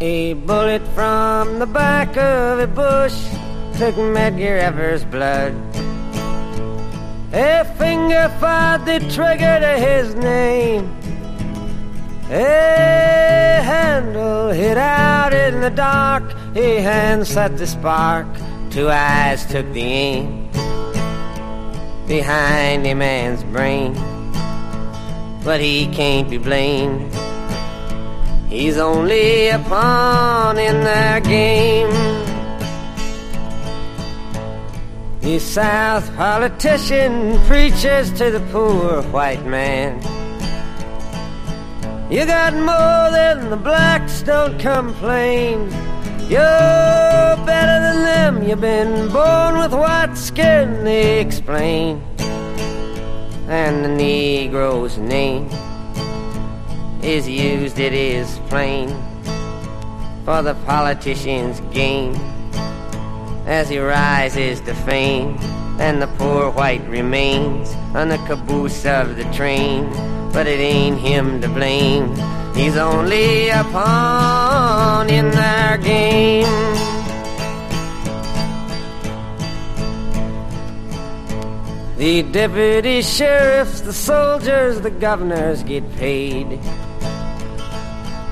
A bullet from the back of a bush took Medgar Evers' blood. A finger fired the trigger to his name. A handle hit out in the dark. A hand set the spark. Two eyes took the aim behind a man's brain. But he can't be blamed. He's only a pawn in their game. The South politician preaches to the poor white man. You got more than the blacks, don't complain. You're better than them, you've been born with white skin, they explain. And the Negro's name is used, it is plain, for the politician's gain. As he rises to fame, and the poor white remains on the caboose of the train. But it ain't him to blame, he's only a pawn in their game. The deputy sheriffs, the soldiers, the governors get paid.